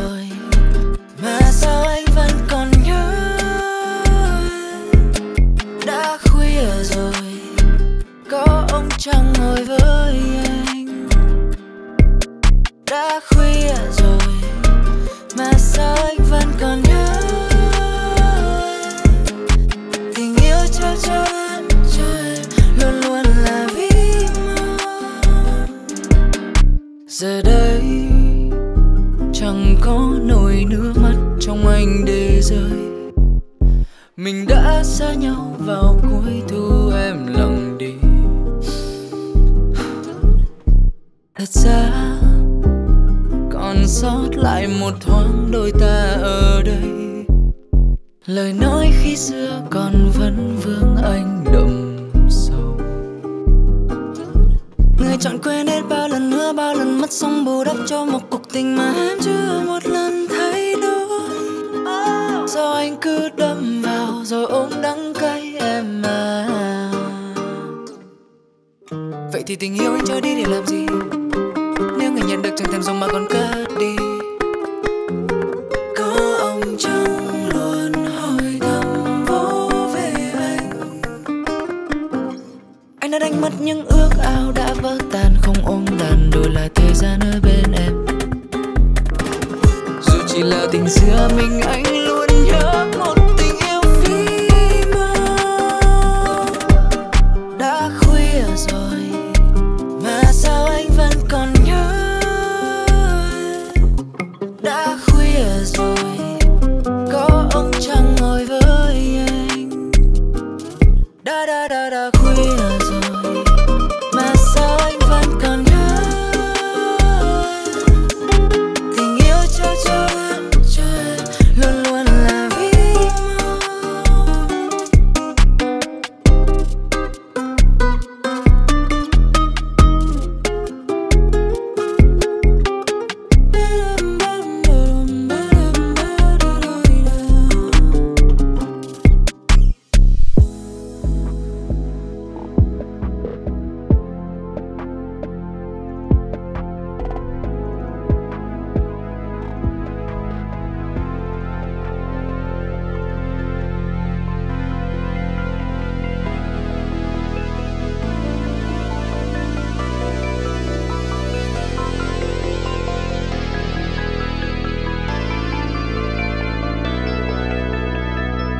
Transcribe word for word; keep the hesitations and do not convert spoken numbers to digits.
rồi mà sao anh vẫn còn nhớ. Đã khuya rồi có ông chẳng ngồi với anh. Đã khuya rồi mà sao anh vẫn còn nhớ. Tình yêu trao cho anh cho em luôn luôn là vì mong. Giờ đây chẳng có nỗi nước mắt trong anh để rơi. Mình đã xa nhau vào cuối thu em lặng đi. Thật ra còn sót lại một thoáng đôi ta ở đây. Lời nói khi xưa còn vẫn vương anh đậm sâu. Người chọn quên hết bao lần hứa bao lần mất xong bù đắp cho một cuộc tình mà em chưa một lần thay đổi. Sao anh cứ đâm vào rồi ôm đắng cay em à. Vậy thì tình yêu anh cho đi để làm gì? Nếu người nhận được chẳng thèm dùng mà còn cất đi. Có ông chẳng luôn hỏi thăm vô về anh. Anh đã đánh mất những ước ao đã vỡ tan. Không ôm đàn đổi lại thời gian ở bên em. Dù chỉ là tình giữa mình anh luôn nhớ một tình yêu phi mơ. Đã khuya rồi mà sao anh vẫn còn nhớ. Đã khuya rồi